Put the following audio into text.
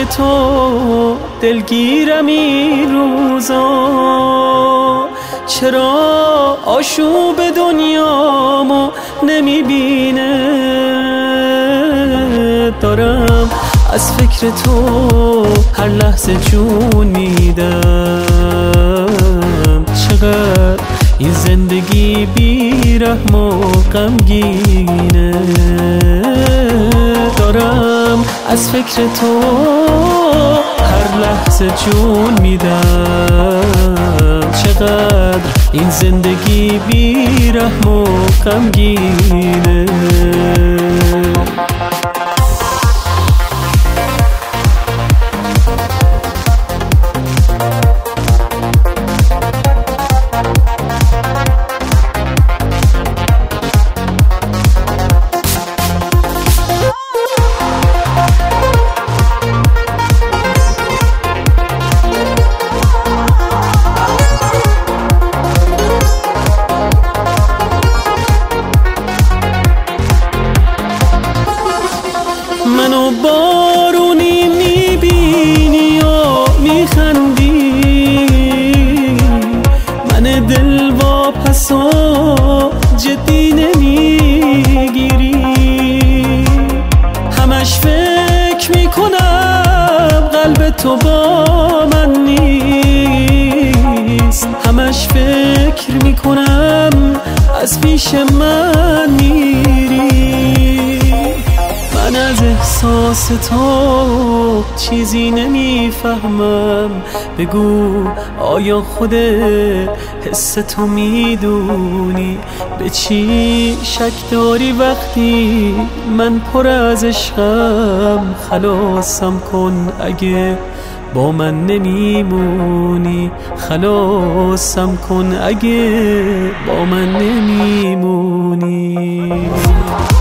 اشکای تو دلگیرم این روزا، چرا آشوب دنیامو نمیبینه؟ دارم از فکر تو هر لحظه جون میدم، چقدر این زندگی بی رحم و غمگینه. دارم از فکر تو هر لحظه جون میدم، چقدر این زندگی بی رحم و غمگینه. منو بارونی میبینی و میخندی، من دل واپسا جدی نمیگیری. همش فکر میکنم قلب تو با من نیست، همش فکر میکنم از پیش من میری. من از احساس تو چیزی نمیفهمم، بگو آیا خودت حس تو میدونی؟ به چی شک داری وقتی من پر از عشقم؟ خلاصم کن اگه با من نمیمونی، خلاصم کن اگه با من نمیمونی.